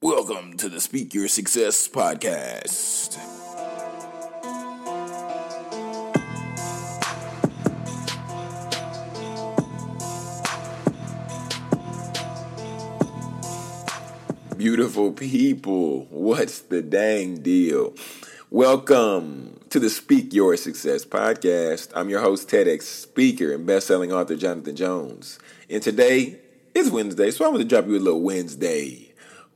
Welcome to the Speak Your Success podcast. Beautiful people, what's the dang deal? Welcome to the Speak Your Success podcast. I'm your host, TEDx speaker and best-selling author Jonathan Jones. And today is Wednesday, so I want to drop you a little Wednesday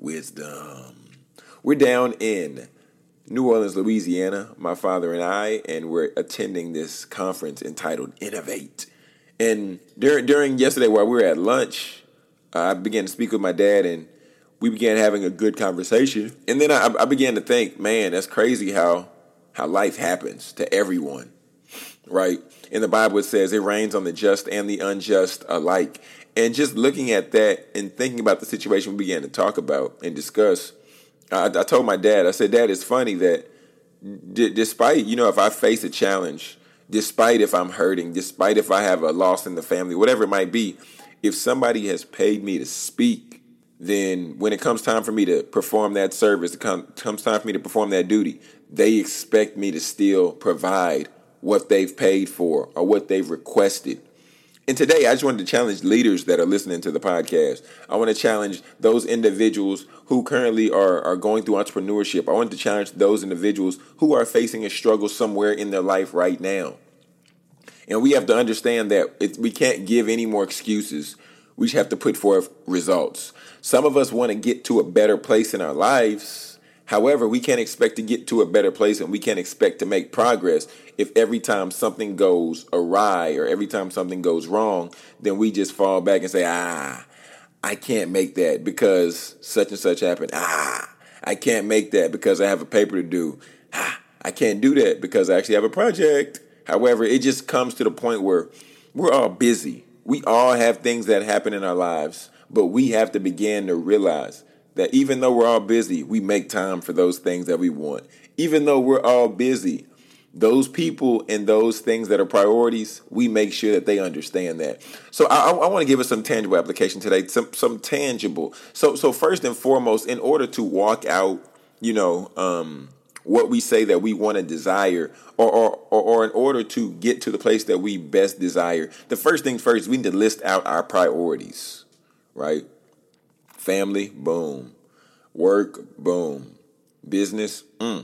wisdom. We're down in New Orleans, Louisiana, my father and I, and we're attending this conference entitled Innovate. And during yesterday while we were at lunch, I began to speak with my dad, and we began having a good conversation. And then I began to think, man, that's crazy how life happens to everyone, right? In the Bible, it says it rains on the just and the unjust alike. And just looking at that and thinking about the situation we began to talk about and discuss, I told my dad, I said, Dad, it's funny that despite, if I face a challenge, despite if I'm hurting, despite if I have a loss in the family, whatever it might be, if somebody has paid me to speak, then when it comes time for me to perform that service, it comes time for me to perform that duty, they expect me to still provide what they've paid for or what they've requested. And today, I just wanted to challenge leaders that are listening to the podcast. I want to challenge those individuals who currently are going through entrepreneurship. I want to challenge those individuals who are facing a struggle somewhere in their life right now. And we have to understand that we can't give any more excuses. We just have to put forth results. Some of us want to get to a better place in our lives. However, we can't expect to get to a better place, and we can't expect to make progress if every time something goes awry or every time something goes wrong, then we just fall back and say, I can't make that because such and such happened. I can't make that because I have a paper to do. I can't do that because I actually have a project. However, it just comes to the point where we're all busy. We all have things that happen in our lives, but we have to begin to realize that even though we're all busy, we make time for those things that we want. Even though we're all busy, those people and those things that are priorities, we make sure that they understand that. So I want to give us some tangible application today, some tangible. So first and foremost, in order to walk out, what we say that we want to desire, or in order to get to the place that we best desire, the first thing first, we need to list out our priorities, right? Family, boom. Work, boom. Business,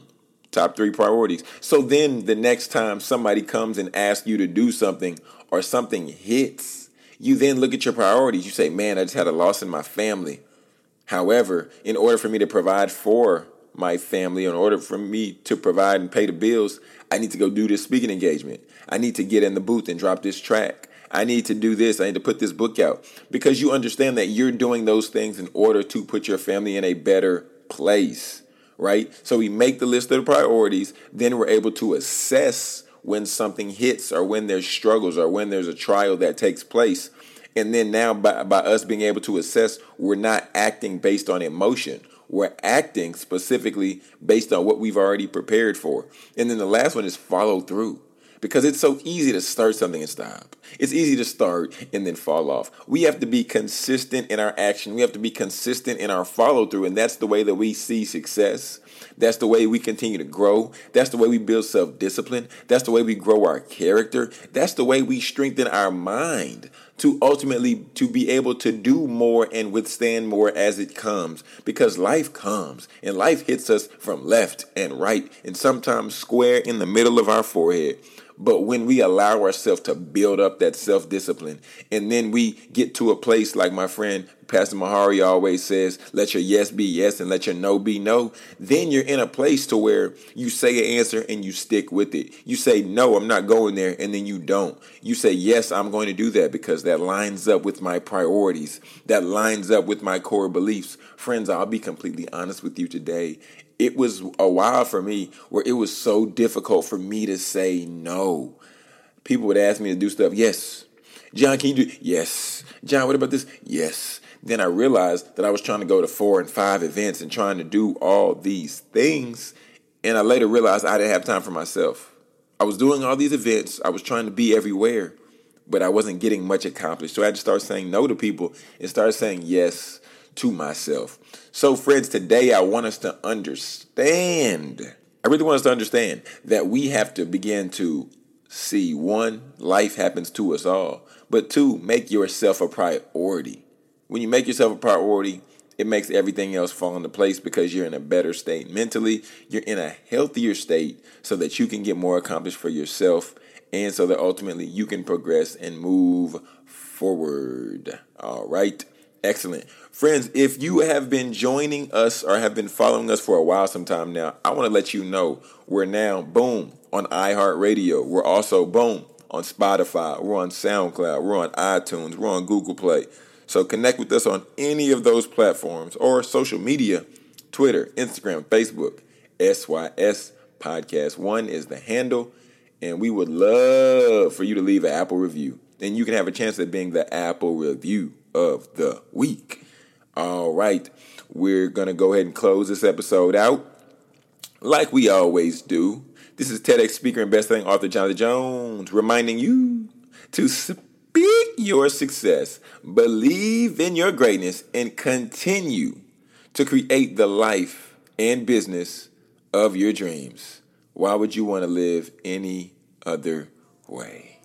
top 3 priorities. So then the next time somebody comes and asks you to do something or something hits, you then look at your priorities. You say, man, I just had a loss in my family. However, in order for me to provide for my family, in order for me to provide and pay the bills, I need to go do this speaking engagement. I need to get in the booth and drop this track. I need to do this. I need to put this book out, because you understand that you're doing those things in order to put your family in a better place, right? So we make the list of the priorities. Then we're able to assess when something hits or when there's struggles or when there's a trial that takes place. And then now by us being able to assess, we're not acting based on emotion. We're acting specifically based on what we've already prepared for. And then the last one is follow through. Because it's so easy to start something and stop. It's easy to start and then fall off. We have to be consistent in our action. We have to be consistent in our follow through. And that's the way that we see success. That's the way we continue to grow. That's the way we build self-discipline. That's the way we grow our character. That's the way we strengthen our mind to ultimately to be able to do more and withstand more as it comes. Because life comes and life hits us from left and right and sometimes square in the middle of our forehead. But when we allow ourselves to build up that self-discipline, and then we get to a place like my friend Pastor Mahari always says, let your yes be yes and let your no be no, then you're in a place to where you say an answer and you stick with it. You say, no, I'm not going there, and then you don't. You say, yes, I'm going to do that because that lines up with my priorities. That lines up with my core beliefs. Friends, I'll be completely honest with you today. It was a while for me where it was so difficult for me to say no. People would ask me to do stuff. Yes. John, can you do? Yes. John, what about this? Yes. Then I realized that I was trying to go to 4 and 5 events and trying to do all these things. And I later realized I didn't have time for myself. I was doing all these events. I was trying to be everywhere, but I wasn't getting much accomplished. So I had to start saying no to people and start saying yes to myself. So, friends, today I want us to understand. I really want us to understand that we have to begin to see, one, life happens to us all, but two, make yourself a priority. When you make yourself a priority, it makes everything else fall into place because you're in a better state mentally. You're in a healthier state so that you can get more accomplished for yourself and so that ultimately you can progress and move forward. All right. Excellent. Friends, if you have been joining us or have been following us for a while sometime now, I want to let you know we're now, boom, on iHeartRadio. We're also, boom, on Spotify. We're on SoundCloud. We're on iTunes. We're on Google Play. So connect with us on any of those platforms or social media, Twitter, Instagram, Facebook. SYS Podcast 1 is the handle. And we would love for you to leave an Apple review. And you can have a chance at being the Apple review of the week. All right. We're going to go ahead and close this episode out like we always do. This is TEDx speaker and best-selling author Jonathan Jones reminding you to speak your success, believe in your greatness, and continue to create the life and business of your dreams. Why would you want to live any other way?